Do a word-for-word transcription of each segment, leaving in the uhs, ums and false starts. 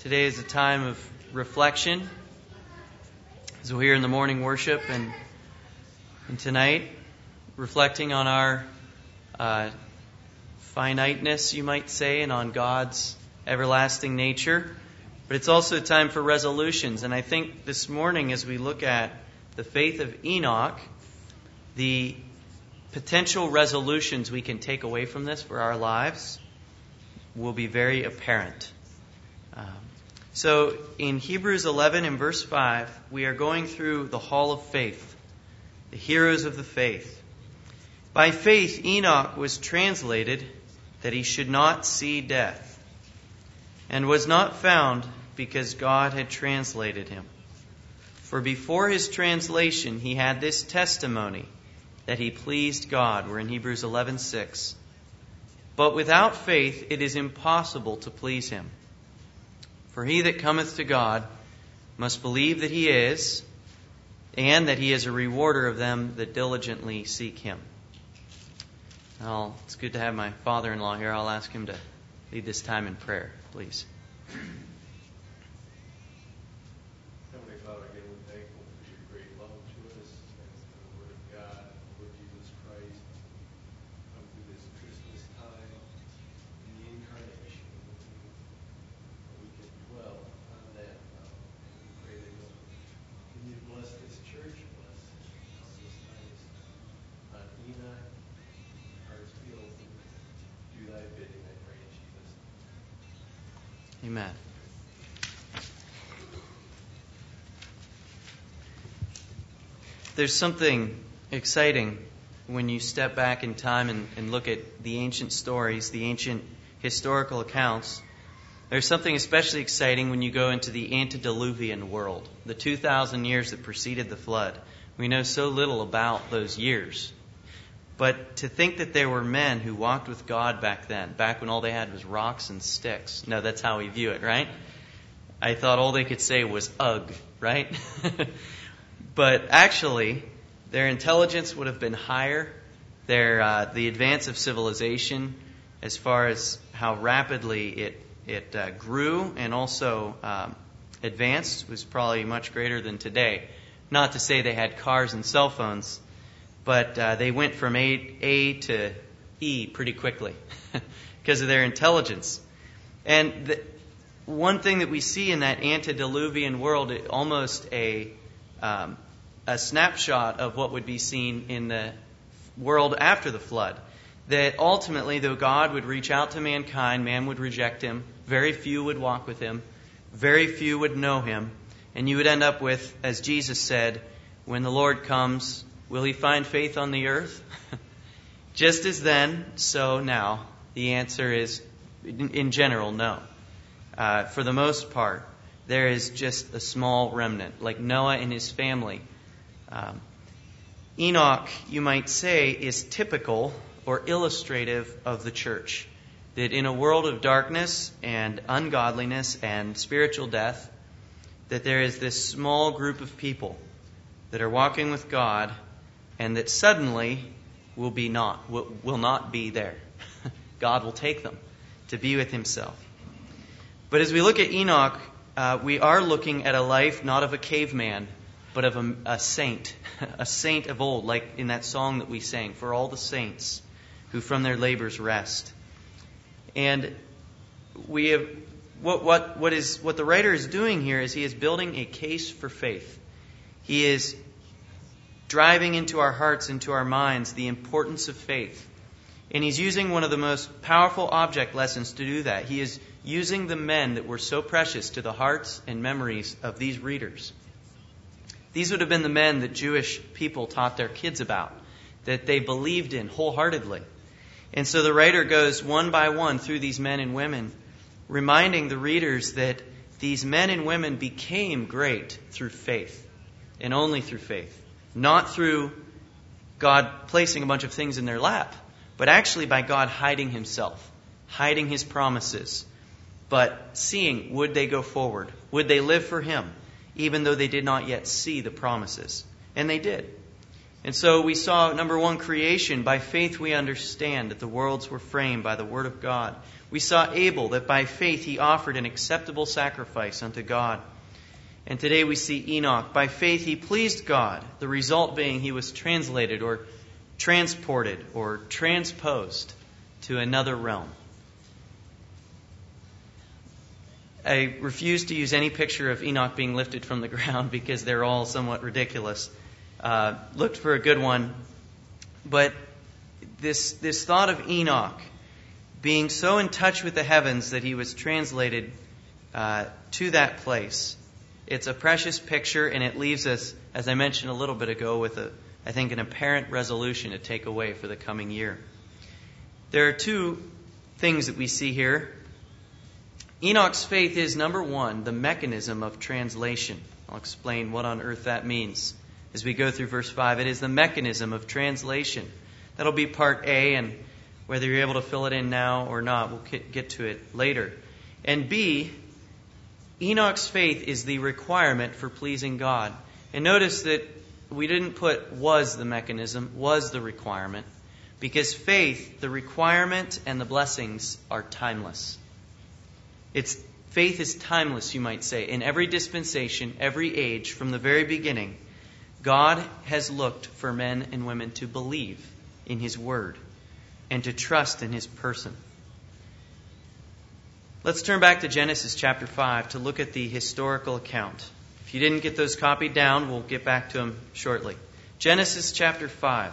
Today is a time of reflection as we're here in the morning worship and, and tonight reflecting on our uh, finiteness, you might say, and on God's everlasting nature. But it's also a time for resolutions. And I think this morning as we look at the faith of Enoch, the potential resolutions we can take away from this for our lives will be very apparent. Um, so in Hebrews eleven and verse five, we are going through the hall of faith, the heroes of the faith. By faith, Enoch was translated that he should not see death, and was not found because God had translated him. For before his translation, he had this testimony that he pleased God. We're in Hebrews eleven six. But without faith, it is impossible to please him. For he that cometh to God must believe that he is, and that he is a rewarder of them that diligently seek him. Well, it's good to have my father-in-law here. I'll ask him to lead this time in prayer, please. Heavenly Father, again, we're thankful for your great love to us and for the Word of God and the Lord Jesus Christ. Come through this Christmas time in the Incarnation. We can dwell on that now. And we pray that you'll continue to bless this church, bless all this time on Enoch, Hartsfield, and do thy bidding, I pray in Jesus' name. Amen. There's something exciting when you step back in time and, and look at the ancient stories, the ancient historical accounts. There's something especially exciting when you go into the antediluvian world, the two thousand years that preceded the flood. We know so little about those years. But to think that there were men who walked with God back then, back when all they had was rocks and sticks. No, that's how we view it, right? I thought all they could say was ugh, right? But actually, their intelligence would have been higher. Their uh, the advance of civilization, as far as how rapidly it it uh, grew and also um, advanced, was probably much greater than today. Not to say they had cars and cell phones, but uh, they went from A, A to E pretty quickly because of their intelligence. And the, one thing that we see in that antediluvian world, it, almost a um, a snapshot of what would be seen in the world after the flood. That ultimately, though God would reach out to mankind, man would reject him. Very few would walk with him. Very few would know him. And you would end up with, as Jesus said, when the Lord comes, will he find faith on the earth? Just as then, so now. The answer is, in general, no. Uh, for the most part, there is just a small remnant, like Noah and his family. Um, Enoch, you might say, is typical or illustrative of the church. That in a world of darkness and ungodliness and spiritual death, that there is this small group of people that are walking with God and that suddenly will be not, will, will not be there. God will take them to be with himself. But as we look at Enoch, uh, we are looking at a life not of a caveman, but of a, a saint, a saint of old, like in that song that we sang, for all the saints who from their labors rest. And we have what what what is what the writer is doing here is he is building a case for faith. He is driving into our hearts, into our minds, the importance of faith. And he's using one of the most powerful object lessons to do that. He is using the men that were so precious to the hearts and memories of these readers. These would have been the men that Jewish people taught their kids about, that they believed in wholeheartedly. And so the writer goes one by one through these men and women, reminding the readers that these men and women became great through faith, and only through faith. Not through God placing a bunch of things in their lap, but actually by God hiding himself, hiding his promises, but seeing, would they go forward? Would they live for him, even though they did not yet see the promises? And they did. And so we saw, number one, creation. By faith we understand that the worlds were framed by the word of God. We saw Abel, that by faith he offered an acceptable sacrifice unto God. And today we see Enoch. By faith he pleased God, the result being he was translated or transported or transposed to another realm. I refuse to use any picture of Enoch being lifted from the ground because they're all somewhat ridiculous. Uh, looked for a good one. But this, this thought of Enoch being so in touch with the heavens that he was translated uh, to that place, it's a precious picture, and it leaves us, as I mentioned a little bit ago, with a, I think, an apparent resolution to take away for the coming year. There are two things that we see here. Enoch's faith is, number one, the mechanism of translation. I'll explain what on earth that means as we go through verse five. It is the mechanism of translation. That'll be part A, and whether you're able to fill it in now or not, we'll get to it later. And B, Enoch's faith is the requirement for pleasing God. And notice that we didn't put was the mechanism, was the requirement, because faith, the requirement and the blessings are timeless. It's faith is timeless, you might say. In every dispensation, every age, from the very beginning, God has looked for men and women to believe in His Word and to trust in His person. Let's turn back to Genesis chapter five to look at the historical account. If you didn't get those copied down, we'll get back to them shortly. Genesis chapter five.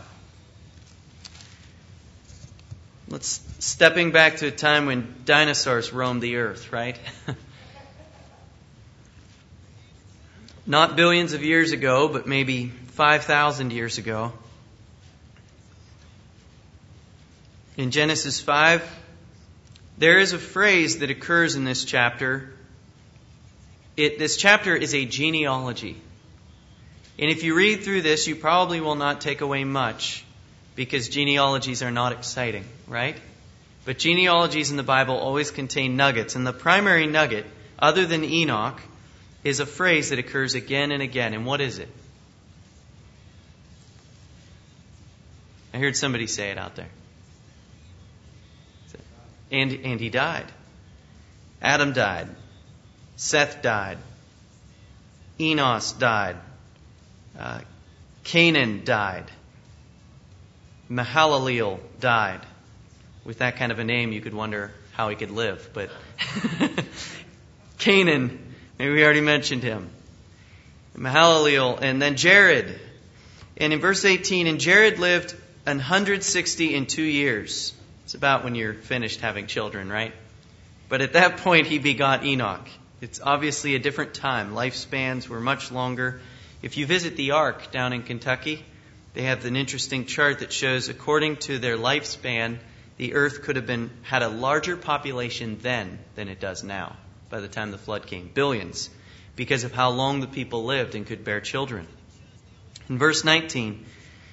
Let's stepping back to a time when dinosaurs roamed the earth, right? Not billions of years ago, but maybe five thousand years ago. In Genesis five, there is a phrase that occurs in this chapter. It, this chapter is a genealogy. And if you read through this, you probably will not take away much, because genealogies are not exciting, right? But genealogies in the Bible always contain nuggets. And the primary nugget, other than Enoch, is a phrase that occurs again and again. And what is it? I heard somebody say it out there. And, and he died. Adam died. Seth died. Enos died. Uh, Canaan died. Mahalaleel died. With that kind of a name, you could wonder how he could live. But Canaan, maybe we already mentioned him. Mahalaleel, and then Jared. And in verse eighteen, and Jared lived one hundred sixty and two years. It's about when you're finished having children, right? But at that point, he begot Enoch. It's obviously a different time. Lifespans were much longer. If you visit the Ark down in Kentucky, they have an interesting chart that shows, according to their lifespan, the earth could have been had a larger population then than it does now by the time the flood came. Billions. Because of how long the people lived and could bear children. In verse nineteen,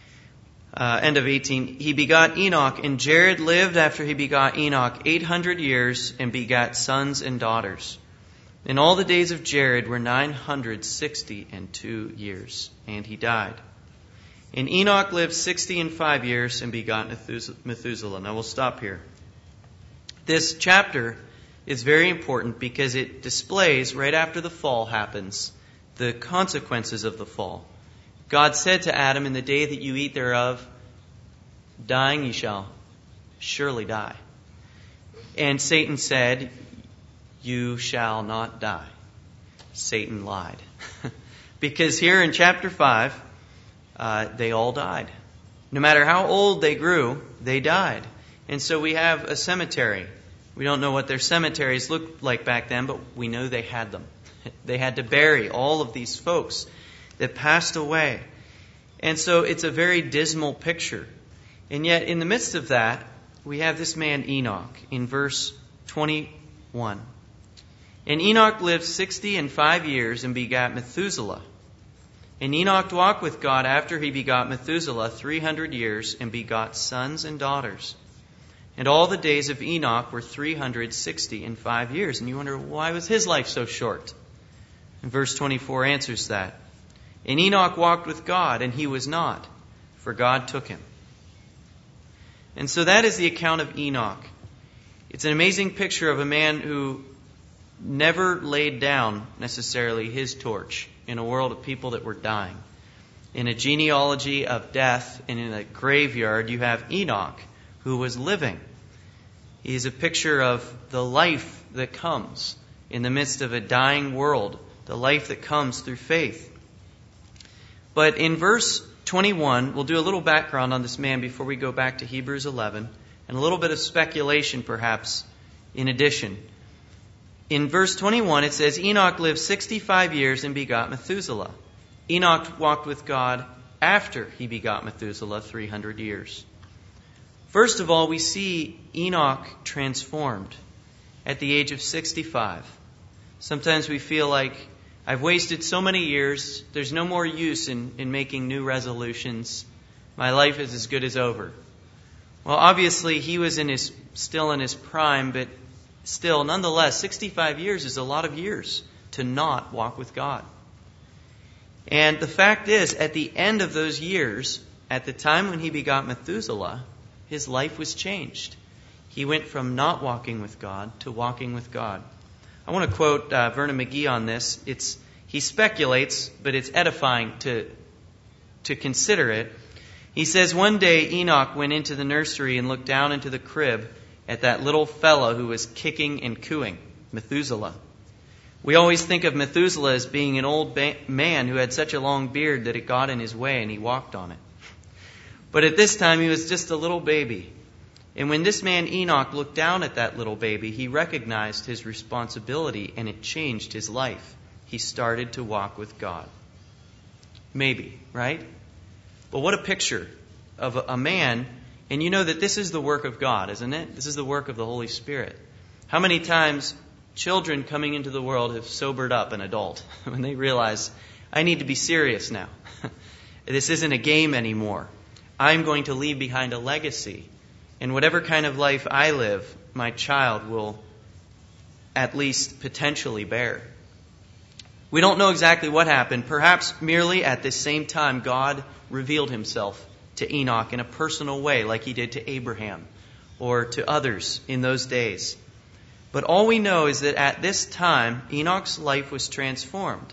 uh, end of eighteen, he begot Enoch, and Jared lived after he begot Enoch eight hundred years and begat sons and daughters. And all the days of Jared were nine hundred sixty and two years, and he died. And Enoch lived sixty and five years and begot Methuselah. Now we'll stop here. This chapter is very important because it displays, right after the fall happens, the consequences of the fall. God said to Adam, in the day that you eat thereof, dying ye shall surely die. And Satan said, you shall not die. Satan lied. Because here in chapter five, Uh, they all died. No matter how old they grew, they died. And so we have a cemetery. We don't know what their cemeteries looked like back then, but we know they had them. They had to bury all of these folks that passed away. And so it's a very dismal picture. And yet in the midst of that, we have this man Enoch in verse twenty-one. And Enoch lived sixty and five years and begat Methuselah. And Enoch walked with God after he begot Methuselah three hundred years and begot sons and daughters. And all the days of Enoch were three hundred sixty and five years. And you wonder, why was his life so short? And verse twenty-four answers that. And Enoch walked with God, and he was not, for God took him. And so that is the account of Enoch. It's an amazing picture of a man who never laid down necessarily his torch in a world of people that were dying. In a genealogy of death and in a graveyard, you have Enoch, who was living. He is a picture of the life that comes in the midst of a dying world, the life that comes through faith. But in verse twenty-one, we'll do a little background on this man before we go back to Hebrews eleven, and a little bit of speculation perhaps in addition. In verse twenty-one, it says, Enoch lived sixty-five years and begot Methuselah. Enoch walked with God after he begot Methuselah three hundred years. First of all, we see Enoch transformed at the age of sixty-five. Sometimes we feel like, I've wasted so many years, there's no more use in, in making new resolutions. My life is as good as over. Well, obviously, he was in his still in his prime, but still, nonetheless, sixty-five years is a lot of years to not walk with God. And the fact is, at the end of those years, at the time when he begot Methuselah, his life was changed. He went from not walking with God to walking with God. I want to quote uh, Vernon McGee on this. It's he speculates, but it's edifying to to consider it. He says, one day Enoch went into the nursery and looked down into the crib at that little fellow who was kicking and cooing, Methuselah. We always think of Methuselah as being an old ba- man who had such a long beard that it got in his way and he walked on it. But at this time he was just a little baby. And when this man Enoch looked down at that little baby, he recognized his responsibility and it changed his life. He started to walk with God. Maybe, right? But what a picture of a man. And you know that this is the work of God, isn't it? This is the work of the Holy Spirit. How many times children coming into the world have sobered up an adult when they realize, I need to be serious now. This isn't a game anymore. I'm going to leave behind a legacy. And whatever kind of life I live, my child will at least potentially bear. We don't know exactly what happened. Perhaps merely at this same time, God revealed himself to Enoch in a personal way, like he did to Abraham or to others in those days. But all we know is that at this time, Enoch's life was transformed.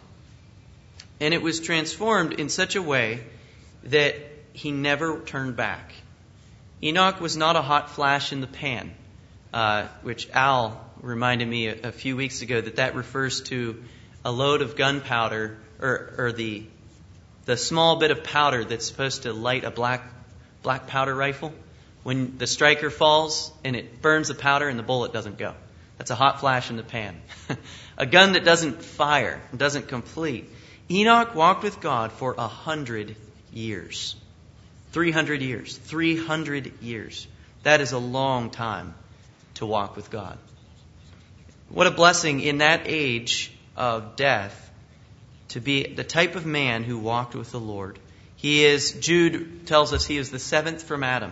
And it was transformed in such a way that he never turned back. Enoch was not a hot flash in the pan, uh, which Al reminded me a, a few weeks ago that that refers to a load of gunpowder, or, or the the small bit of powder that's supposed to light a black black powder rifle. When the striker falls and it burns the powder and the bullet doesn't go. That's a hot flash in the pan. A gun that doesn't fire, doesn't complete. Enoch walked with God for a hundred years. Three hundred years. Three hundred years. That is a long time to walk with God. What a blessing in that age of death to be the type of man who walked with the Lord. He is, Jude tells us he is the seventh from Adam.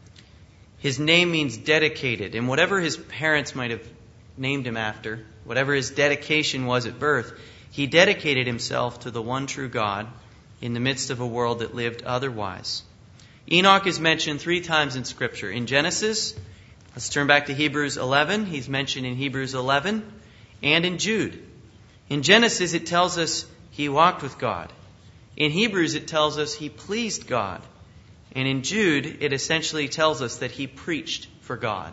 His name means dedicated. And whatever his parents might have named him after, whatever his dedication was at birth, he dedicated himself to the one true God in the midst of a world that lived otherwise. Enoch is mentioned three times in Scripture. In Genesis, let's turn back to Hebrews eleven. He's mentioned in Hebrews eleven and in Jude. In Genesis, it tells us he walked with God. In Hebrews, it tells us he pleased God. And in Jude, it essentially tells us that he preached for God.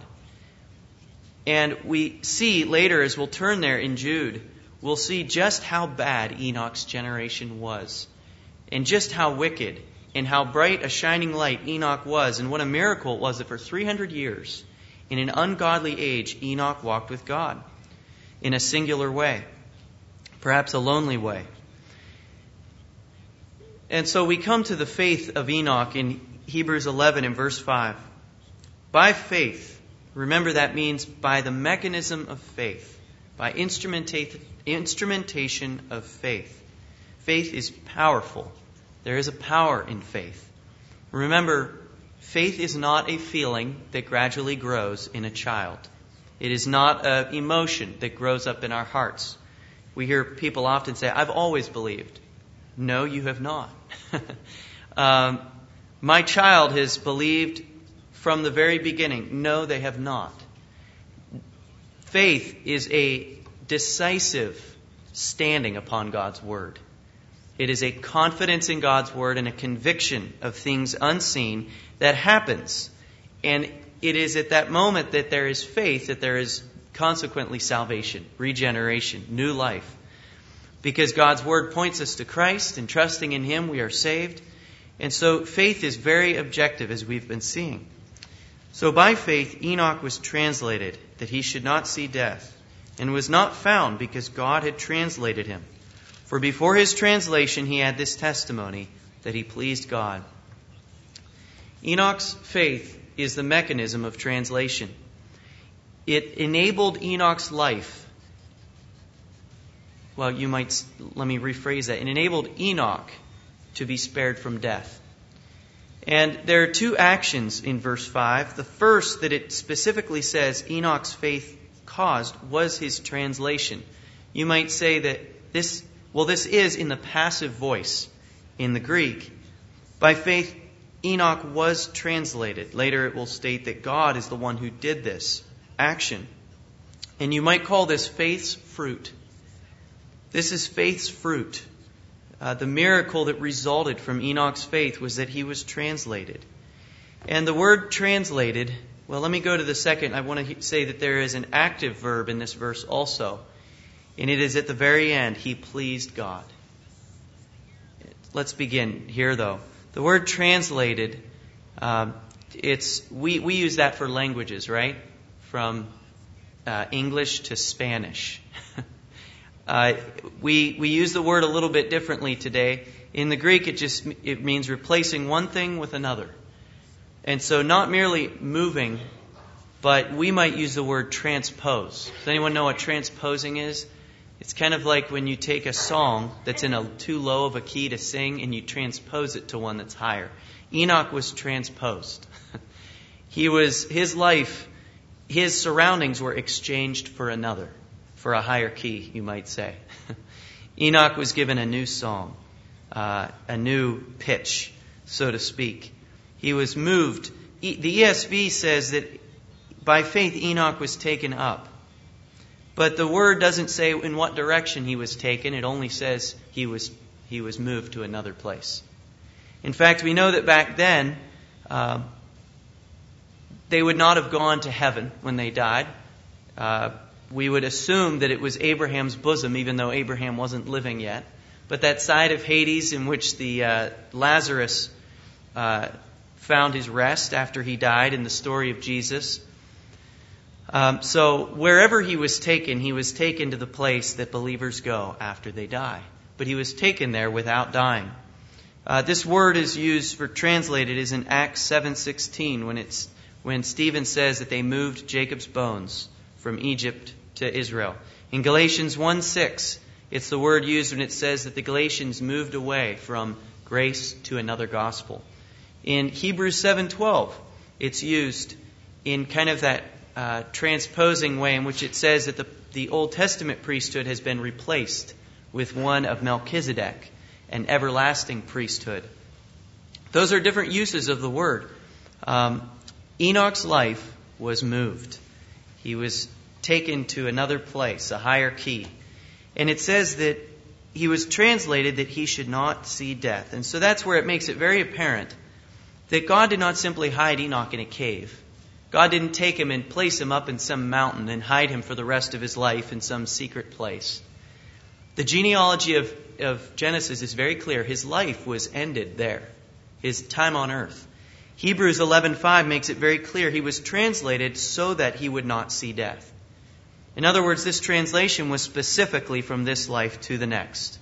And we see later, as we'll turn there in Jude, we'll see just how bad Enoch's generation was. And just how wicked and how bright a shining light Enoch was. And what a miracle it was that for three hundred years, in an ungodly age, Enoch walked with God in a singular way. Perhaps a lonely way. And so we come to the faith of Enoch in Hebrews eleven and verse five. By faith, remember that means by the mechanism of faith, by instrumenta- instrumentation of faith. Faith is powerful. There is a power in faith. Remember, faith is not a feeling that gradually grows in a child. It is not an emotion that grows up in our hearts. We hear people often say, I've always believed. No, you have not. um, My child has believed from the very beginning. No, they have not. Faith is a decisive standing upon God's Word. It is a confidence in God's Word and a conviction of things unseen that happens. And it is at that moment that there is faith, that there is consequently salvation, regeneration, new life. Because God's Word points us to Christ, and trusting in Him we are saved. And so faith is very objective, as we've been seeing. So by faith Enoch was translated, that he should not see death, and was not found because God had translated him. For before his translation he had this testimony, that he pleased God. Enoch's faith is the mechanism of translation. It enabled Enoch's life. Well, you might, let me rephrase that. It enabled Enoch to be spared from death. And there are two actions in verse five. The first, that it specifically says Enoch's faith caused, was his translation. You might say that this, well, this is in the passive voice in the Greek. By faith, Enoch was translated. Later it will state that God is the one who did this action. And you might call this faith's fruit. This is faith's fruit. Uh, the miracle that resulted from Enoch's faith was that he was translated. And the word translated, well, let me go to the second. I want to say that there is an active verb in this verse also. And it is at the very end, he pleased God. Let's begin here, though. The word translated, um, it's we, we use that for languages, right? From uh, English to Spanish. uh, we we use the word a little bit differently today. In the Greek, it just it means replacing one thing with another. And so not merely moving, but we might use the word transpose. Does anyone know what transposing is? It's kind of like when you take a song that's in a too low of a key to sing and you transpose it to one that's higher. Enoch was transposed. He was, his life, his surroundings were exchanged for another, for a higher key, you might say. Enoch was given a new song, uh, a new pitch, so to speak. He was moved. The E S V says that by faith Enoch was taken up. But the word doesn't say in what direction he was taken. It only says he was he was moved to another place. In fact, we know that back then, uh, they would not have gone to heaven when they died. Uh, we would assume that it was Abraham's bosom, even though Abraham wasn't living yet. But that side of Hades in which the uh, Lazarus uh, found his rest after he died in the story of Jesus. Um, so wherever he was taken, he was taken to the place that believers go after they die. But he was taken there without dying. Uh, this word is used for translated is in Acts seven sixteen when it's when Stephen says that they moved Jacob's bones from Egypt to Israel. In Galatians one six, it's the word used when it says that the Galatians moved away from grace to another gospel. In Hebrews seven twelve, it's used in kind of that uh, transposing way in which it says that the, the Old Testament priesthood has been replaced with one of Melchizedek, an everlasting priesthood. Those are different uses of the word. Um, Enoch's life was moved. He was taken to another place, a higher key. And it says that he was translated that he should not see death. And so that's where it makes it very apparent that God did not simply hide Enoch in a cave. God didn't take him and place him up in some mountain and hide him for the rest of his life in some secret place. The genealogy of, of Genesis is very clear. His life was ended there, his time on earth. Hebrews eleven five makes it very clear he was translated so that he would not see death. In other words, this translation was specifically from this life to the next.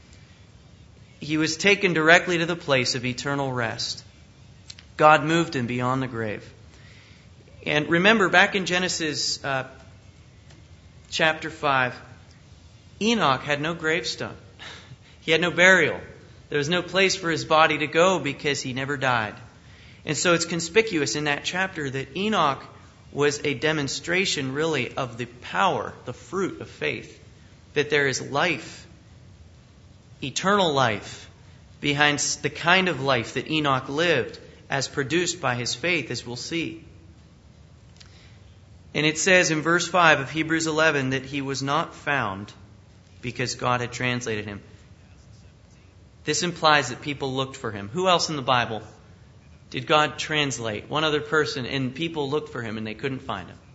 He was taken directly to the place of eternal rest. God moved him beyond the grave. And remember, back in Genesis uh, chapter five, Enoch had no gravestone. He had no burial. There was no place for his body to go because he never died. And so it's conspicuous in that chapter that Enoch was a demonstration, really, of the power, the fruit of faith. That there is life, eternal life, behind the kind of life that Enoch lived. as produced by his faith, as we'll see. And it says in verse five of Hebrews eleven that he was not found because God had translated him. This implies that people looked for him. Who else in the Bible did God translate? One other person, and people looked for him and they couldn't find him.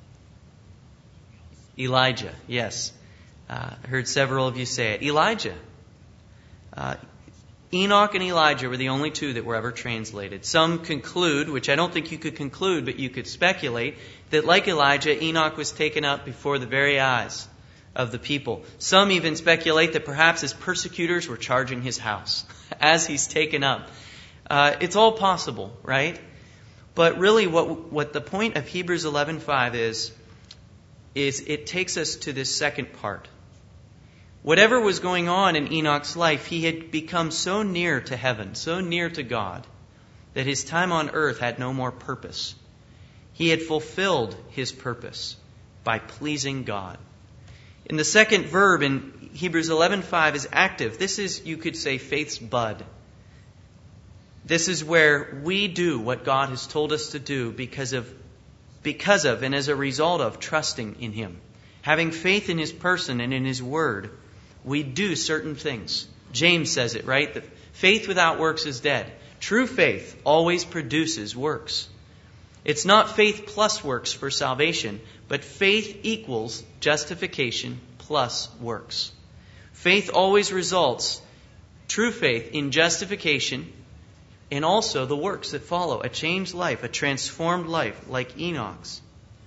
Elijah, yes. Uh, I heard several of you say it. Elijah. Uh, Enoch and Elijah were the only two that were ever translated. Some conclude, which I don't think you could conclude, but you could speculate, that like Elijah, Enoch was taken up before the very eyes of the people. Some even speculate that perhaps his persecutors were charging his house as he's taken up. Uh, it's all possible, right? But really what what the point of Hebrews eleven five is, is it takes us to this second part. Whatever was going on in Enoch's life, he had become so near to heaven, so near to God, that his time on earth had no more purpose. He had fulfilled his purpose by pleasing God. And the second verb in Hebrews eleven five is active. This is, you could say, faith's bud. This is where we do what God has told us to do because of, because of and as a result of trusting in Him. Having faith in His person and in His Word, we do certain things. James says it, right? That faith without works is dead. True faith always produces works. It's not faith plus works for salvation, but faith equals justification plus works. Faith always results, true faith, in justification and also the works that follow. A changed life, a transformed life like Enoch's.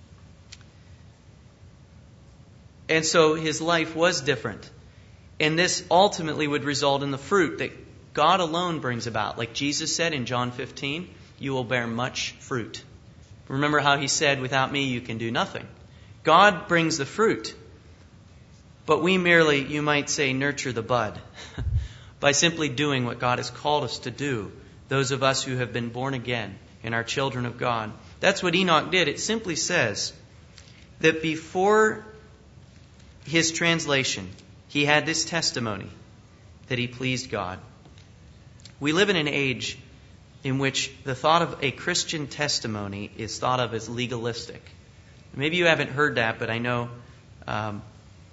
And so his life was different. And this ultimately would result in the fruit that God alone brings about. Like Jesus said in John fifteen, you will bear much fruit. Remember how He said, without me you can do nothing. God brings the fruit. But we merely, you might say, nurture the bud by simply doing what God has called us to do. Those of us who have been born again and are children of God. That's what Enoch did. It simply says that before his translation, he had this testimony that he pleased God. We live in an age in which the thought of a Christian testimony is thought of as legalistic. Maybe you haven't heard that, but I know um,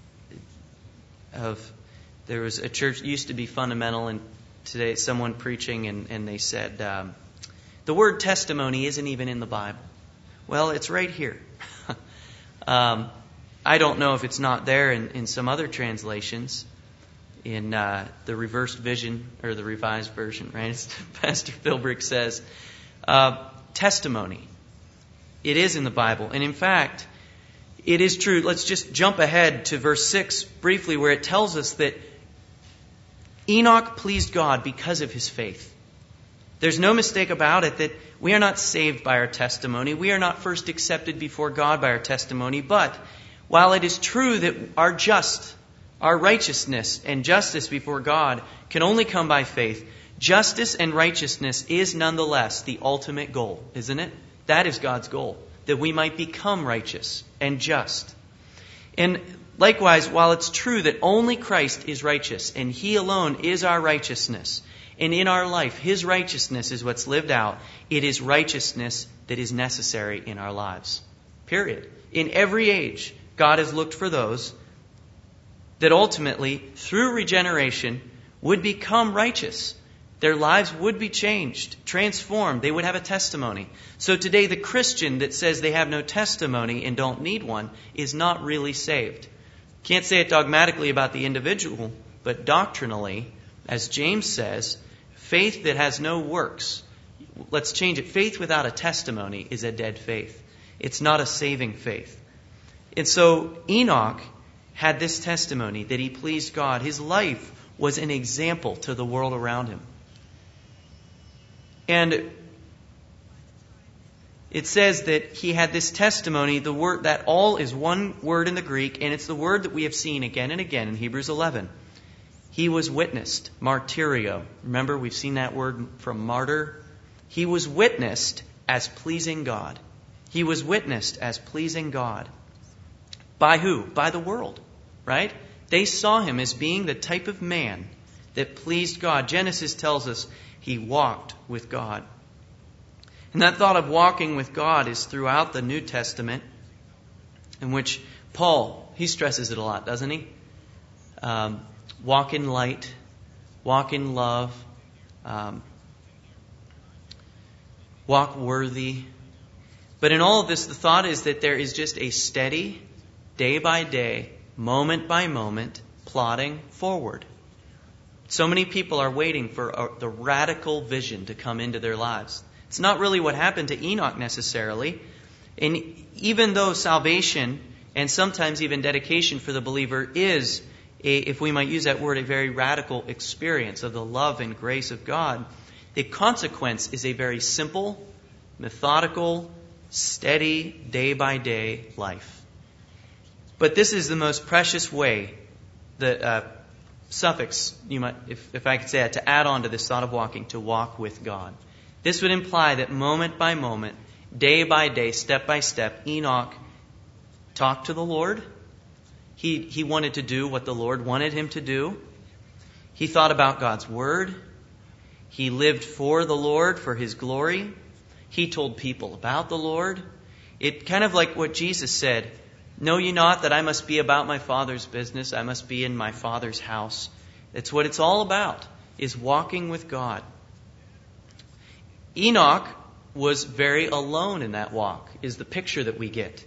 of there was a church used to be fundamental, and today someone preaching, and, and they said um, the word testimony isn't even in the Bible. Well, it's right here. um, I don't know if it's not there in, in some other translations. In uh, the reversed vision or the revised version, right? As Pastor Philbrick says, uh, testimony. It is in the Bible. And in fact, it is true. Let's just jump ahead to verse six briefly, where it tells us that Enoch pleased God because of his faith. There's no mistake about it that we are not saved by our testimony. We are not first accepted before God by our testimony. But while it is true that our just Our righteousness and justice before God can only come by faith, justice and righteousness is nonetheless the ultimate goal, isn't it? That is God's goal, that we might become righteous and just. And likewise, while it's true that only Christ is righteous and He alone is our righteousness, and in our life His righteousness is what's lived out, it is righteousness that is necessary in our lives. Period. In every age, God has looked for those that ultimately, through regeneration, would become righteous. Their lives would be changed, transformed. They would have a testimony. So today, the Christian that says they have no testimony and don't need one is not really saved. Can't say it dogmatically about the individual, but doctrinally, as James says, faith that has no works, let's change it. Faith without a testimony is a dead faith. It's not a saving faith. And so Enoch had this testimony that he pleased God. His life was an example to the world around him. And it says that he had this testimony, the word that all is one word in the Greek, and it's the word that we have seen again and again in Hebrews eleven. He was witnessed, martyrio. Remember, we've seen that word from martyr. He was witnessed as pleasing God. He was witnessed as pleasing God. By who? By the world. Right? They saw him as being the type of man that pleased God. Genesis tells us he walked with God. And that thought of walking with God is throughout the New Testament, in which Paul, he stresses it a lot, doesn't he? Um, walk in light, walk in love, um, walk worthy. But in all of this, the thought is that there is just a steady, day by day, moment by moment, plodding forward. So many people are waiting for a, the radical vision to come into their lives. It's not really what happened to Enoch necessarily. And even though salvation and sometimes even dedication for the believer is, a, if we might use that word, a very radical experience of the love and grace of God, the consequence is a very simple, methodical, steady, day-by-day life. But this is the most precious way, the uh, suffix, you might, if, if I could say that, to add on to this thought of walking, to walk with God. This would imply that moment by moment, day by day, step by step, Enoch talked to the Lord. He, he wanted to do what the Lord wanted him to do. He thought about God's Word. He lived for the Lord, for His glory. He told people about the Lord. It kind of like what Jesus said, "Know ye not that I must be about my Father's business? I must be in my Father's house." It's what it's all about, is walking with God. Enoch was very alone in that walk, is the picture that we get.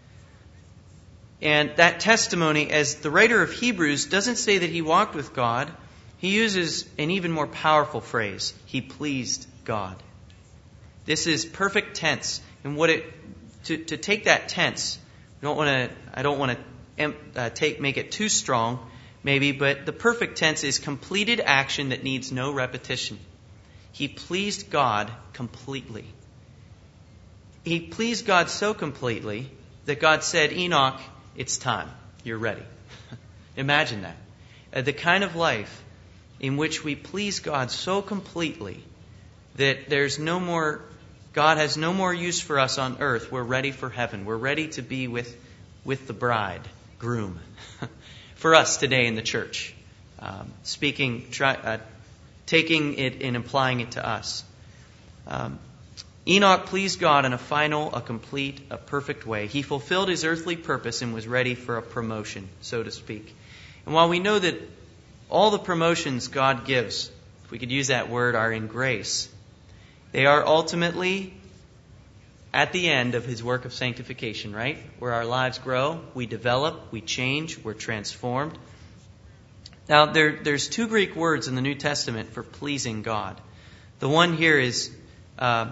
And that testimony, as the writer of Hebrews doesn't say that he walked with God, he uses an even more powerful phrase. He pleased God. This is perfect tense. And what it to, to take that tense, I don't want to I don't want to uh, take make it too strong, maybe, but the perfect tense is completed action that needs no repetition. He pleased God completely. He pleased God so completely that God said, "Enoch, it's time. You're ready." Imagine that. Uh, the kind of life in which we please God so completely that there's no more, God has no more use for us on earth. We're ready for heaven. We're ready to be with, with the bride, groom. For us today in the church, um, speaking, try, uh, taking it and applying it to us. Um, Enoch pleased God in a final, a complete, a perfect way. He fulfilled his earthly purpose and was ready for a promotion, so to speak. And while we know that all the promotions God gives, if we could use that word, are in grace, they are ultimately at the end of His work of sanctification, right? Where our lives grow, we develop, we change, we're transformed. Now, there, there's two Greek words in the New Testament for pleasing God. The one here is, uh,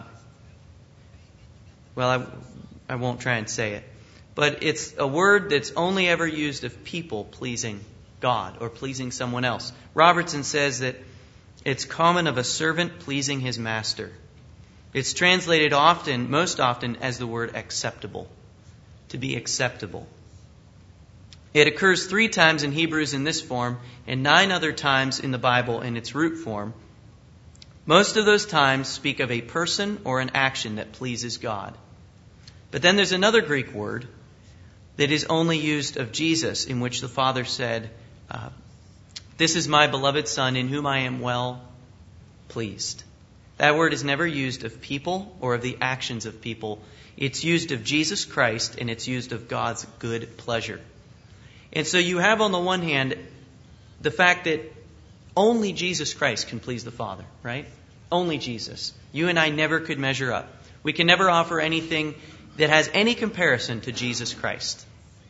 well, I, I won't try and say it, but it's a word that's only ever used of people pleasing God or pleasing someone else. Robertson says that it's common of a servant pleasing his master. It's translated often, most often, as the word acceptable, to be acceptable. It occurs three times in Hebrews in this form and nine other times in the Bible in its root form. Most of those times speak of a person or an action that pleases God. But then there's another Greek word that is only used of Jesus, in which the Father said, uh, "This is my beloved Son, in whom I am well pleased." That word is never used of people or of the actions of people. It's used of Jesus Christ, and it's used of God's good pleasure. And so you have on the one hand the fact that only Jesus Christ can please the Father, right? Only Jesus. You and I never could measure up. We can never offer anything that has any comparison to Jesus Christ.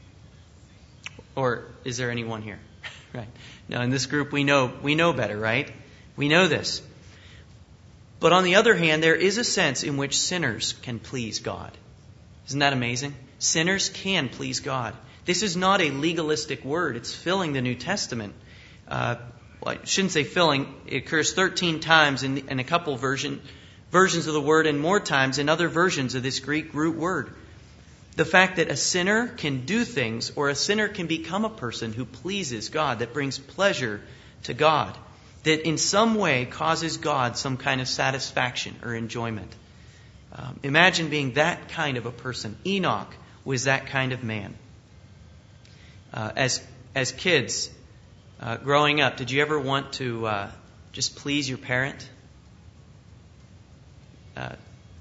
Or is there anyone here? Right. Now in this group we know we know better, right? We know this. But on the other hand, there is a sense in which sinners can please God. Isn't that amazing? Sinners can please God. This is not a legalistic word. It's filling the New Testament. Uh, well, I shouldn't say filling. It occurs thirteen times in, in a couple version, versions of the word and more times in other versions of this Greek root word. The fact that a sinner can do things, or a sinner can become a person who pleases God, that brings pleasure to God, that in some way causes God some kind of satisfaction or enjoyment. Um, imagine being that kind of a person. Enoch was that kind of man. Uh, as as kids, uh, growing up, did you ever want to uh, just please your parent? Uh,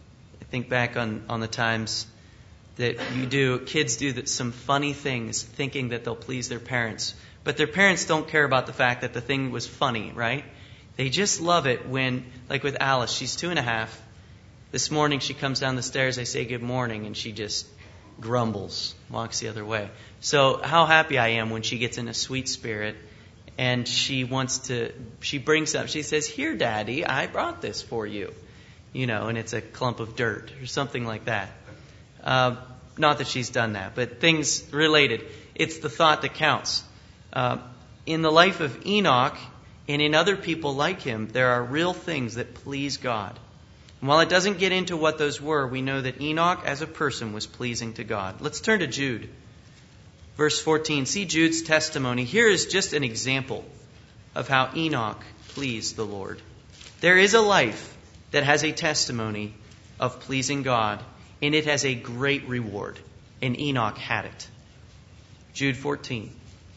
Think back on, on the times that you do, kids do that, some funny things thinking that they'll please their parents. But their parents don't care about the fact that the thing was funny, right? They just love it when, like with Alice, she's two and a half. This morning she comes down the stairs, I say good morning, and she just grumbles, walks the other way. So how happy I am when she gets in a sweet spirit and she wants to, she brings up, she says, "Here, Daddy, I brought this for you." You know, and it's a clump of dirt or something like that. Uh, not that she's done that, but things related. It's the thought that counts. Uh, in the life of Enoch and in other people like him, there are real things that please God. And while it doesn't get into what those were, we know that Enoch as a person was pleasing to God. Let's turn to Jude. Verse fourteen. See Jude's testimony. Here is just an example of how Enoch pleased the Lord. There is a life that has a testimony of pleasing God, and it has a great reward. And Enoch had it. Jude fourteen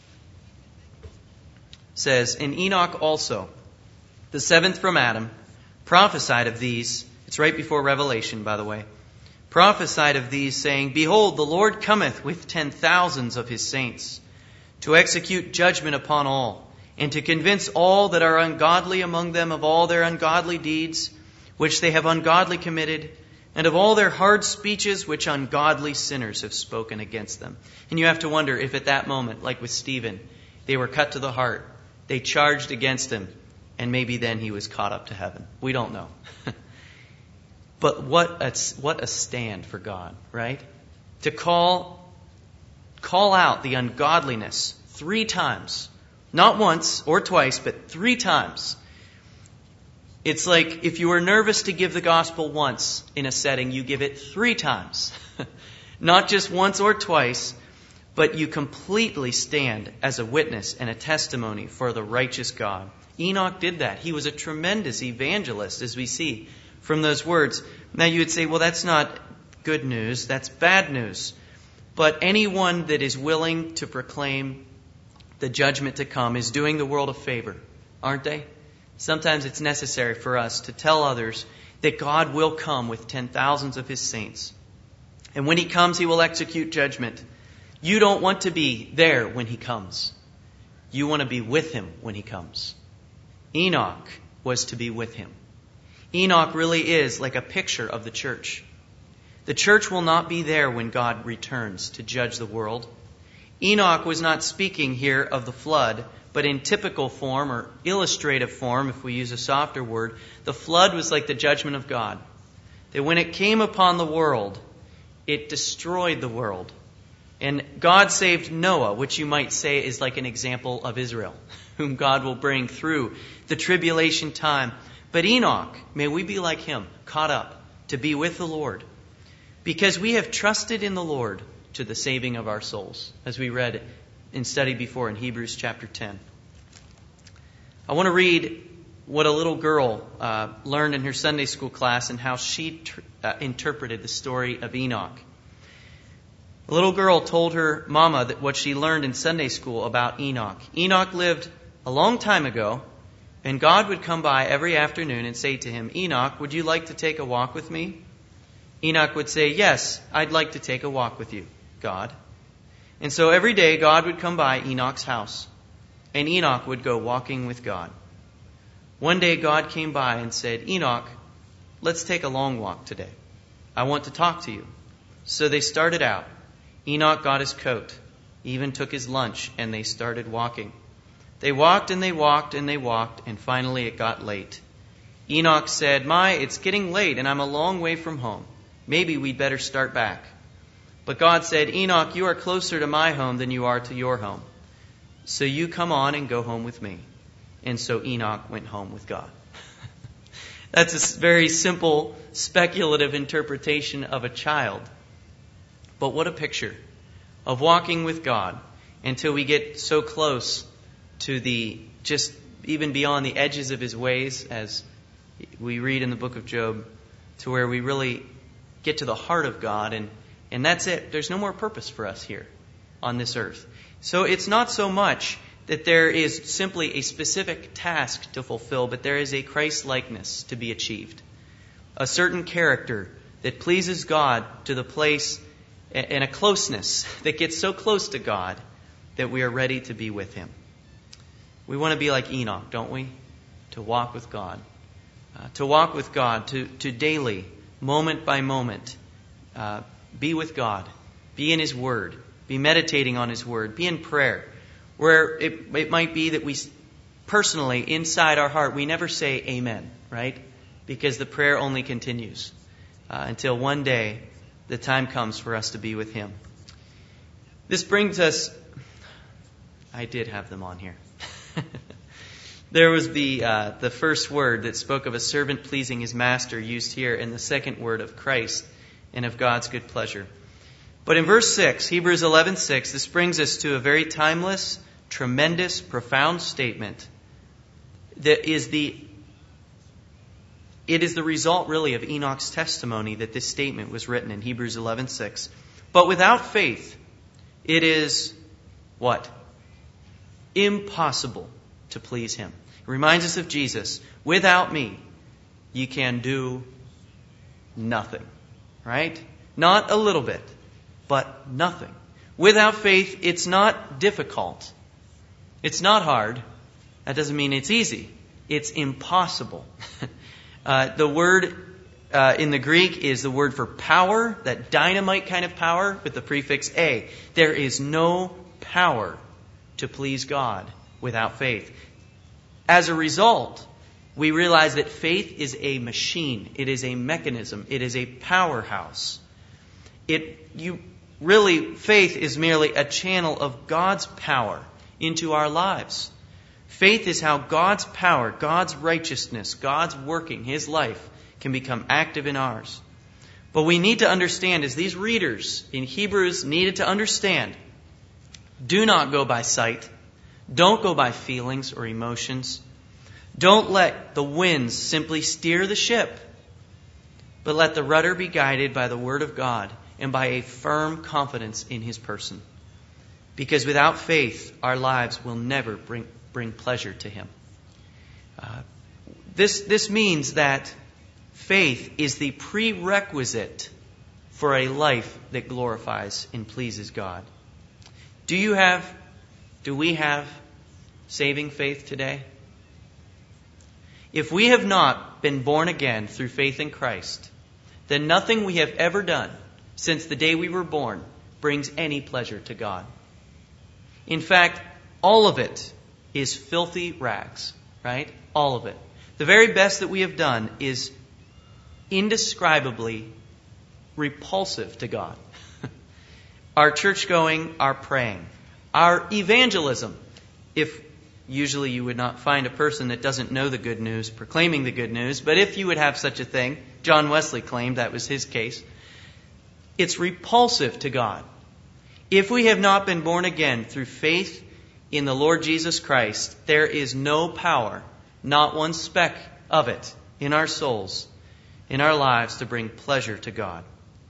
says, "And Enoch also, the seventh from Adam, prophesied of these," it's right before Revelation, by the way, "prophesied of these, saying, Behold, the Lord cometh with ten thousands of his saints, to execute judgment upon all, and to convince all that are ungodly among them of all their ungodly deeds, which they have ungodly committed, and of all their hard speeches which ungodly sinners have spoken against them." And you have to wonder if at that moment, like with Stephen, they were cut to the heart. They charged against him, and maybe then he was caught up to heaven. We don't know. But what a, what a stand for God, right? To call, call out the ungodliness three times. Not once or twice, but three times. It's like if you were nervous to give the gospel once in a setting, you give it three times. Not just once or twice, but you completely stand as a witness and a testimony for the righteous God. Enoch did that. He was a tremendous evangelist, as we see from those words. Now you would say, well, that's not good news. That's bad news. But anyone that is willing to proclaim the judgment to come is doing the world a favor, aren't they? Sometimes it's necessary for us to tell others that God will come with ten thousands of his saints. And when he comes, he will execute judgment. You don't want to be there when he comes. You want to be with him when he comes. Enoch was to be with him. Enoch really is like a picture of the church. The church will not be there when God returns to judge the world. Enoch was not speaking here of the flood, but in typical form or illustrative form, if we use a softer word, the flood was like the judgment of God. That when it came upon the world, it destroyed the world. And God saved Noah, which you might say is like an example of Israel, whom God will bring through the tribulation time. But Enoch, may we be like him, caught up to be with the Lord, because we have trusted in the Lord to the saving of our souls, as we read and studied before in Hebrews chapter ten. I want to read what a little girl uh, learned in her Sunday school class and how she tr- uh, interpreted the story of Enoch. A little girl told her mama that what she learned in Sunday school about Enoch. Enoch lived a long time ago, and God would come by every afternoon and say to him, "Enoch, would you like to take a walk with me?" Enoch would say, "Yes, I'd like to take a walk with you, God." And so every day God would come by Enoch's house, and Enoch would go walking with God. One day God came by and said, "Enoch, let's take a long walk today. I want to talk to you." So they started out. Enoch got his coat, even took his lunch, and they started walking. They walked and they walked and they walked, and finally it got late. Enoch said, "My, it's getting late and I'm a long way from home. Maybe we'd better start back." But God said, "Enoch, you are closer to my home than you are to your home. So you come on and go home with me." And so Enoch went home with God. That's a very simple, speculative interpretation of a child. But what a picture of walking with God until we get so close to the, just even beyond the edges of his ways, as we read in the book of Job, to where we really get to the heart of God, and, and that's it. There's no more purpose for us here on this earth. So it's not so much that there is simply a specific task to fulfill, but there is a Christ-likeness to be achieved. A certain character that pleases God to the place and a closeness that gets so close to God that we are ready to be with Him. We want to be like Enoch, don't we? To walk with God. Uh, to walk with God, to, to daily, moment by moment, uh, be with God. Be in His Word. Be meditating on His Word. Be in prayer. Where it, it might be that we personally, inside our heart, we never say amen, right? Because the prayer only continues uh, until one day the time comes for us to be with Him. This brings us... I did have them on here. There was the uh, the first word that spoke of a servant pleasing his master used here, and the second word of Christ and of God's good pleasure. But in verse six, Hebrews eleven six, this brings us to a very timeless, tremendous, profound statement that is the it is the result really of Enoch's testimony that this statement was written in Hebrews eleven six. But without faith, it is what? Impossible to please Him. It reminds us of Jesus. Without me, you can do nothing. Right? Not a little bit, but nothing. Without faith, it's not difficult. It's not hard. That doesn't mean it's easy. It's impossible. uh, the word uh, in the Greek is the word for power, that dynamite kind of power with the prefix a. There is no power to please God without faith. As a result, we realize that faith is a machine. It is a mechanism. It is a powerhouse. It, you really, faith is merely a channel of God's power into our lives. Faith is how God's power, God's righteousness, God's working, His life can become active in ours. But we need to understand, as these readers in Hebrews needed to understand, do not go by sight. Don't go by feelings or emotions. Don't let the winds simply steer the ship, but let the rudder be guided by the Word of God and by a firm confidence in His person. Because without faith, our lives will never bring, bring pleasure to Him. Uh, this, this means that faith is the prerequisite for a life that glorifies and pleases God. Do you have, do we have saving faith today? If we have not been born again through faith in Christ, then nothing we have ever done since the day we were born brings any pleasure to God. In fact, all of it is filthy rags, right? All of it. The very best that we have done is indescribably repulsive to God. Our church going, our praying, our evangelism. If usually you would not find a person that doesn't know the good news proclaiming the good news, but if you would have such a thing, John Wesley claimed that was his case, it's repulsive to God. If we have not been born again through faith in the Lord Jesus Christ, there is no power, not one speck of it, in our souls, in our lives to bring pleasure to God.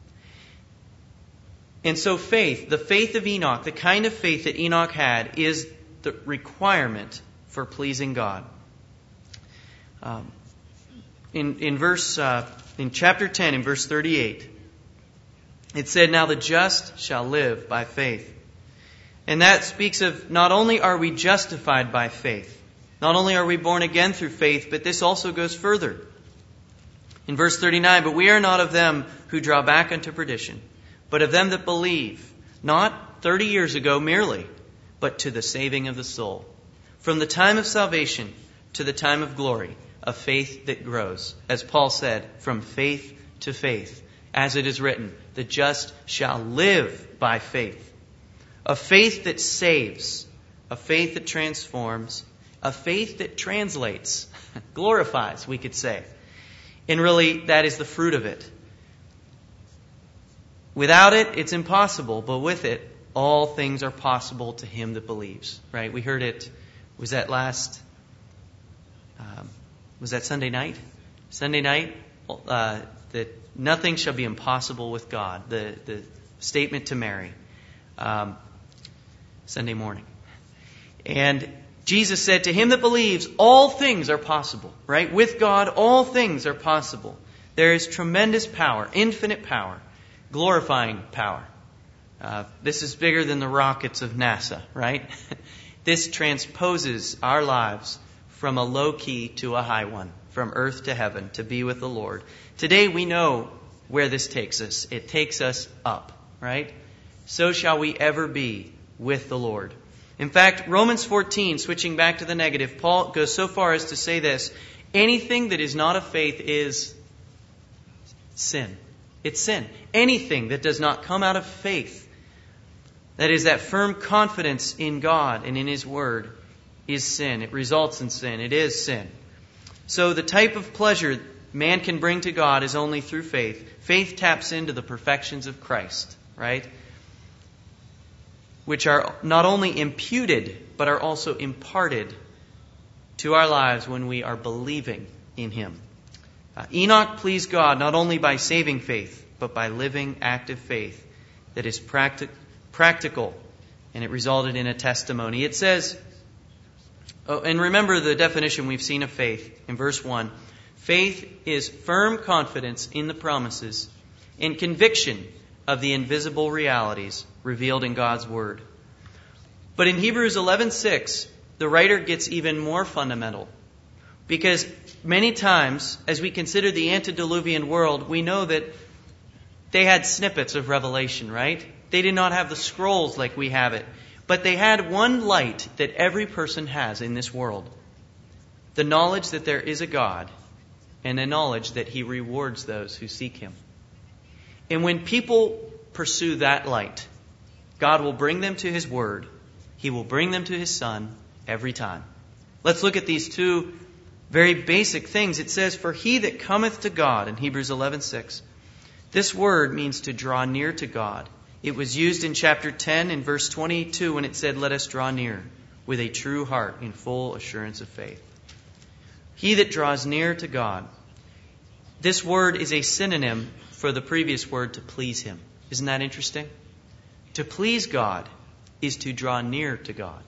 And so faith, the faith of Enoch, the kind of faith that Enoch had, is the requirement for pleasing God. Um, in in verse uh, in chapter ten, in verse thirty-eight, it said, "Now the just shall live by faith." And that speaks of not only are we justified by faith, not only are we born again through faith, but this also goes further. In verse thirty-nine, "But we are not of them who draw back unto perdition, but of them that believe, not thirty years ago merely, but to the saving of the soul. From the time of salvation to the time of glory, a faith that grows." As Paul said, from faith to faith. As it is written, the just shall live by faith. A faith that saves, a faith that transforms, a faith that translates, glorifies, we could say. And really, that is the fruit of it. Without it, it's impossible, but with it, all things are possible to him that believes. Right? We heard it, was that last, um, was that Sunday night? Sunday night, uh, that nothing shall be impossible with God. The, the statement to Mary, um, Sunday morning. And Jesus said, to him that believes, all things are possible. Right? With God, all things are possible. There is tremendous power, infinite power, glorifying power. Uh, this is bigger than the rockets of NASA, right? This transposes our lives from a low key to a high one, from earth to heaven, to be with the Lord. Today we know where this takes us. It takes us up, right? So shall we ever be with the Lord. In fact, Romans fourteen, switching back to the negative, Paul goes so far as to say this: anything that is not of faith is sin. It's sin. Anything that does not come out of faith, that is, that firm confidence in God and in His Word, is sin. It results in sin. It is sin. So the type of pleasure man can bring to God is only through faith. Faith taps into the perfections of Christ, right? Which are not only imputed, but are also imparted to our lives when we are believing in Him. Uh, Enoch pleased God not only by saving faith, but by living active faith that is practi- practical, and it resulted in a testimony. It says, oh, and remember the definition we've seen of faith in verse one. Faith is firm confidence in the promises and conviction of the invisible realities revealed in God's Word. But in Hebrews eleven six, the writer gets even more fundamental. Because many times, as we consider the antediluvian world, we know that they had snippets of revelation, right? They did not have the scrolls like we have it. But they had one light that every person has in this world. The knowledge that there is a God, and the knowledge that He rewards those who seek Him. And when people pursue that light, God will bring them to His Word. He will bring them to His Son every time. Let's look at these two very basic things. It says, for he that cometh to God, in Hebrews eleven six. This word means to draw near to God. It was used in chapter ten in verse twenty-two when it said, let us draw near with a true heart in full assurance of faith. He that draws near to God. This word is a synonym for the previous word, to please Him. Isn't that interesting? To please God is to draw near to God.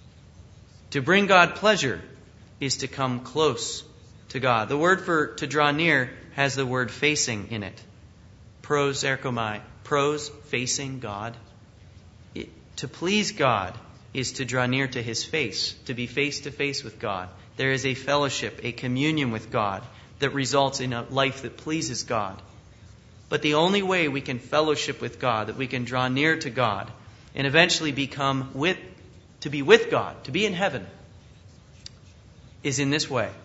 To bring God pleasure is to come close to God. The word for to draw near has the word facing in it. Pros erchomai. Pros, facing God. It, to please God is to draw near to His face, to be face to face with God. There is a fellowship, a communion with God that results in a life that pleases God. But the only way we can fellowship with God, that we can draw near to God, and eventually become with, to be with God, to be in heaven, is in this way.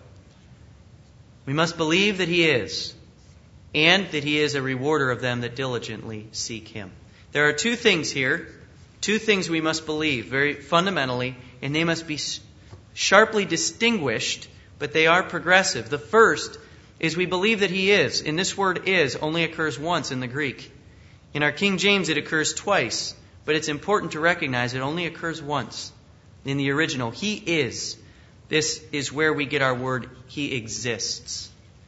We must believe that He is, and that He is a rewarder of them that diligently seek Him. There are two things here, two things we must believe very fundamentally, and they must be sharply distinguished, but they are progressive. The first is we believe that He is, and this word is only occurs once in the Greek. In our King James it occurs twice, but it's important to recognize it only occurs once in the original. He is. This is where we get our word, He exists.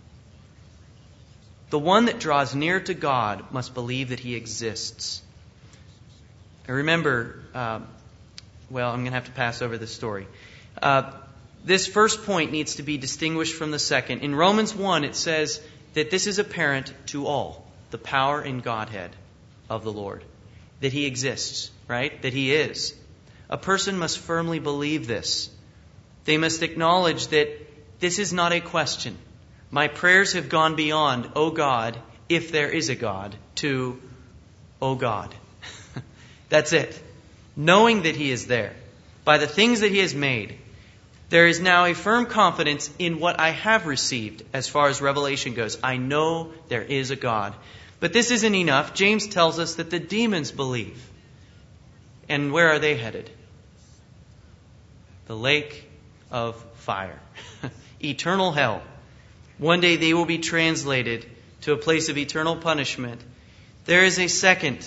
The one that draws near to God must believe that He exists. I remember, uh, well, I'm going to have to pass over this story. Uh, this first point needs to be distinguished from the second. In Romans one, it says that this is apparent to all, the power in Godhead of the Lord. That He exists, right? That He is. A person must firmly believe this. They must acknowledge that this is not a question. My prayers have gone beyond, oh God, if there is a God, to, oh God. That's it. Knowing that He is there, by the things that He has made, there is now a firm confidence in what I have received as far as revelation goes. I know there is a God. But this isn't enough. James tells us that the demons believe. And where are they headed? The lake of fire. Eternal hell. One day they will be translated to a place of eternal punishment. There is a second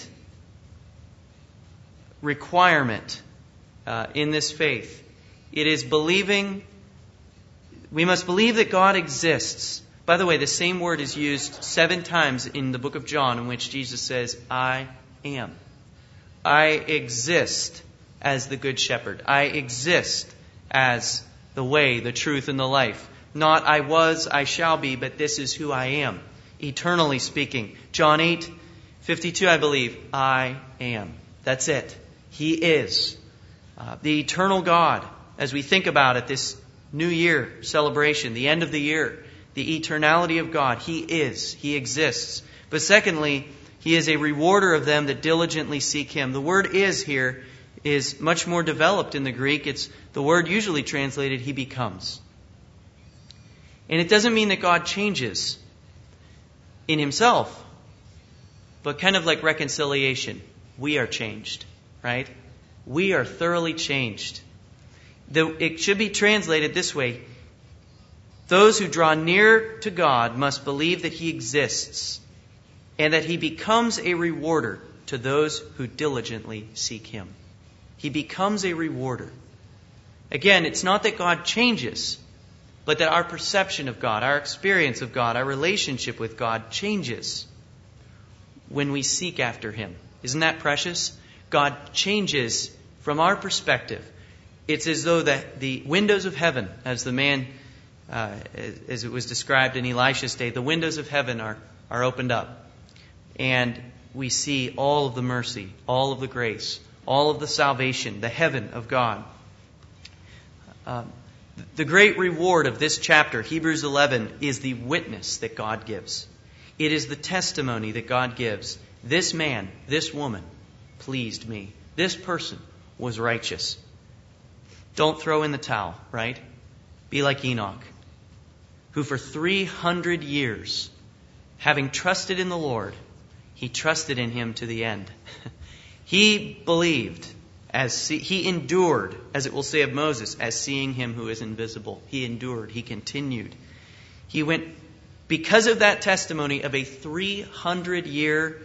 requirement uh, in this faith. It is believing, we must believe that God exists. By the way, the same word is used seven times in the book of John in which Jesus says, I am. I exist as the Good Shepherd. I exist as the way, the truth, and the life. Not I was, I shall be, but this is who I am. eternally speaking. John eight fifty-two, I believe, I am. That's it. He is. Uh, the eternal God, as we think about it, this New Year celebration, the end of the year, the eternality of God, He is. He exists. But secondly, He is a rewarder of them that diligently seek Him. The word is here is much more developed in the Greek. It's the word usually translated, He becomes. And it doesn't mean that God changes in Himself, but kind of like reconciliation. We are changed, right? We are thoroughly changed. The, it should be translated this way. Those who draw near to God must believe that He exists and that He becomes a rewarder to those who diligently seek Him. He becomes a rewarder. Again, it's not that God changes, but that our perception of God, our experience of God, our relationship with God changes when we seek after Him. Isn't that precious? God changes from our perspective. It's as though the, the windows of heaven, as the man, uh, as it was described in Elisha's day, the windows of heaven are, are opened up. And we see all of the mercy, all of the grace, all of the salvation, the heaven of God. Um, the great reward of this chapter, Hebrews eleven, is the witness that God gives. It is the testimony that God gives. This man, this woman, pleased me. This person was righteous. Don't throw in the towel, right? Be like Enoch, who for three hundred years, having trusted in the Lord, he trusted in Him to the end. He believed, as see, he endured, as it will say of Moses, as seeing Him who is invisible. He endured. He continued. He went, because of that testimony of a three hundred year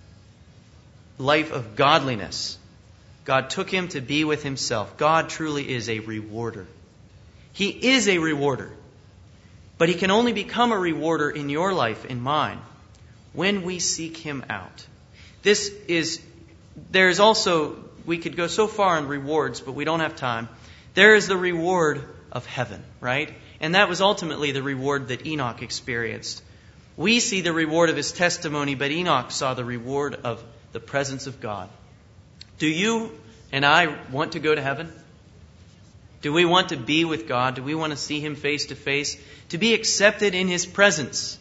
life of godliness, God took him to be with Himself. God truly is a rewarder. He is a rewarder. But He can only become a rewarder in your life, in mine, when we seek Him out. This is, there is also, we could go so far in rewards, but we don't have time. There is the reward of heaven, right? And that was ultimately the reward that Enoch experienced. We see the reward of his testimony, but Enoch saw the reward of the presence of God. Do you and I want to go to heaven? Do we want to be with God? Do we want to see Him face to face? To be accepted in His presence?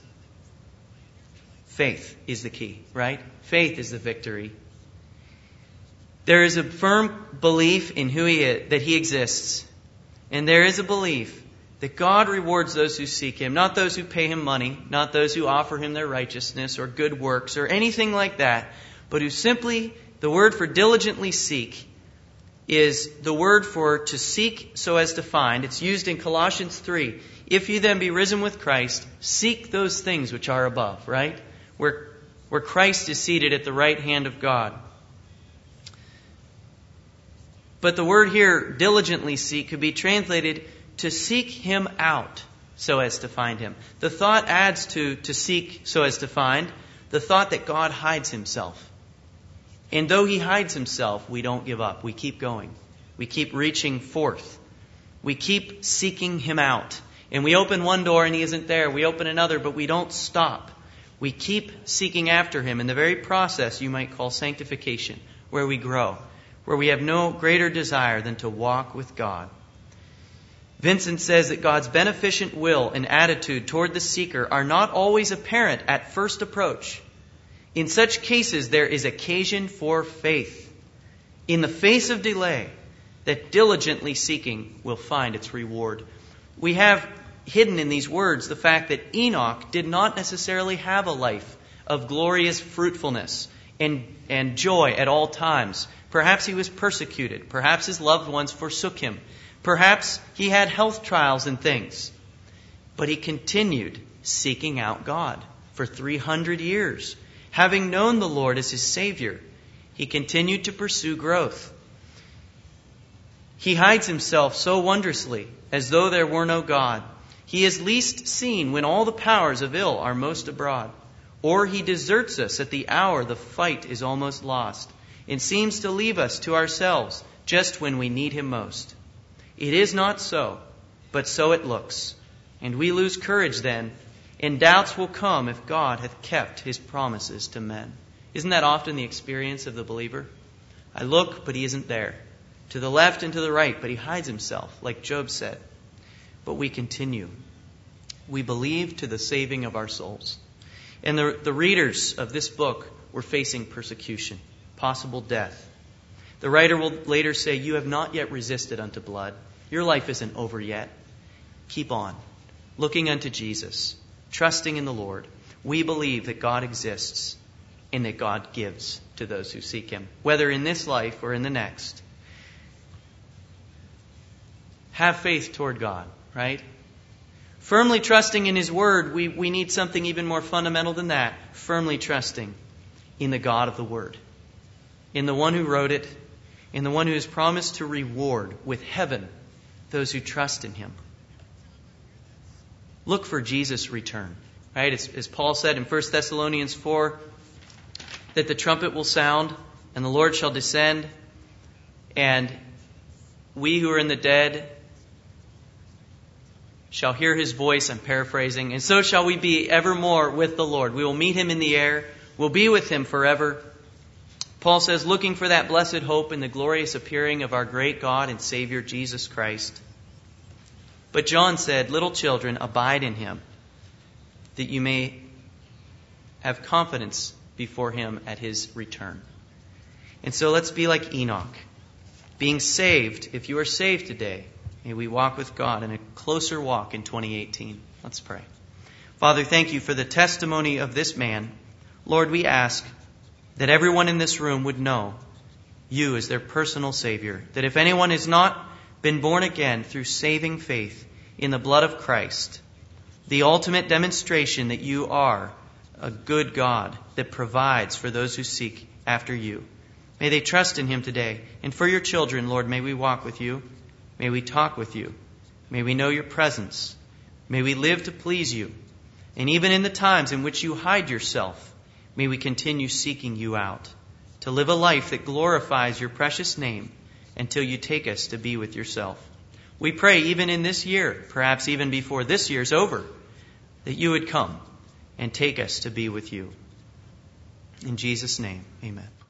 Faith is the key, right? Faith is the victory. There is a firm belief in who He is, that He exists. And there is a belief that God rewards those who seek Him, not those who pay Him money, not those who offer Him their righteousness or good works or anything like that, but who simply, the word for diligently seek is the word for to seek so as to find. It's used in Colossians three. If you then be risen with Christ, seek those things which are above, right? Where, where Christ is seated at the right hand of God. But the word here, diligently seek, could be translated to seek Him out so as to find Him. The thought adds to to seek so as to find the thought that God hides Himself. And though He hides Himself, we don't give up. We keep going. We keep reaching forth. We keep seeking Him out. And we open one door and He isn't there. We open another, but we don't stop. We keep seeking after Him in the very process you might call sanctification, where we grow, where we have no greater desire than to walk with God. Vincent says that God's beneficent will and attitude toward the seeker are not always apparent at first approach. In such cases, there is occasion for faith. In the face of delay, that diligently seeking will find its reward. We have hidden in these words the fact that Enoch did not necessarily have a life of glorious fruitfulness and, and joy at all times. Perhaps he was persecuted. Perhaps his loved ones forsook him. Perhaps he had health trials and things. But he continued seeking out God for three hundred years. Having known the Lord as his Savior, he continued to pursue growth. He hides himself so wondrously, as though there were no God. He is least seen when all the powers of ill are most abroad. Or he deserts us at the hour the fight is almost lost, and seems to leave us to ourselves just when we need him most. It is not so, but so it looks. And we lose courage then, And doubts will come if God hath kept his promises to men. Isn't that often the experience of the believer? I look, but he isn't there. To the left and to the right, but he hides himself, like Job said. But we continue. We believe to the saving of our souls. And the, the readers of this book were facing persecution, possible death. The writer will later say, you have not yet resisted unto blood. Your life isn't over yet. Keep on, looking unto Jesus, trusting in the Lord. We believe that God exists and that God gives to those who seek him, whether in this life or in the next. Have faith toward God, right? Firmly trusting in his word, we, we need something even more fundamental than that. Firmly trusting in the God of the word, in the one who wrote it, in the one who has promised to reward with heaven those who trust in him. Look for Jesus' return, right? As, as Paul said in First Thessalonians four, that the trumpet will sound and the Lord shall descend, and we who are in the dead shall hear his voice, I'm paraphrasing, and so shall we be evermore with the Lord. We will meet him in the air. We'll be with him forever. Paul says, looking for that blessed hope in the glorious appearing of our great God and Savior Jesus Christ. But John said, little children, abide in him, that you may have confidence before him at his return. And so let's be like Enoch, being saved. If you are saved today, may we walk with God in a closer walk in twenty eighteen. Let's pray. Father, thank you for the testimony of this man. Lord, we ask that everyone in this room would know you as their personal Savior. That if anyone has not been born again through saving faith in the blood of Christ, the ultimate demonstration that you are a good God that provides for those who seek after you. May they trust in him today. And for your children, Lord, may we walk with you. May we talk with you. May we know your presence. May we live to please you. And even in the times in which you hide yourself, may we continue seeking you out, to live a life that glorifies your precious name until you take us to be with yourself. We pray even in this year, perhaps even before this year's over, that you would come and take us to be with you. In Jesus' name, amen.